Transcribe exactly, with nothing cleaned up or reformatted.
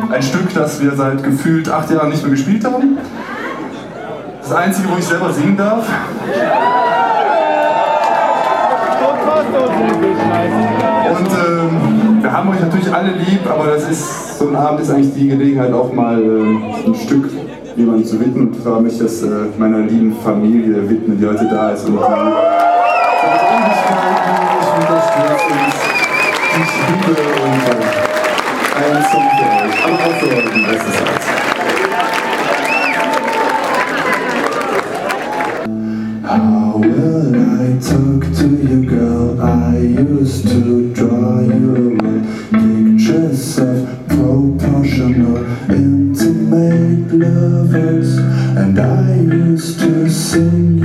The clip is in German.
ein Stück, das wir seit gefühlt acht Jahren nicht mehr gespielt haben. Das einzige, wo ich selber singen darf. Und ähm, wir haben euch natürlich alle lieb, aber das ist, so ein Abend ist eigentlich die Gelegenheit, auch mal äh, ein Stück jemandem zu widmen. Und zwar möchte ich das äh, meiner lieben Familie widmen, die heute da ist und die seit Ewigkeiten mich unterstützt und ich liebe und äh, einen Song für euch, aber auch für euch den Rest des Tages. How will I talk to you, girl? I used to draw you around pictures of proportional, intimate lovers, and I used to sing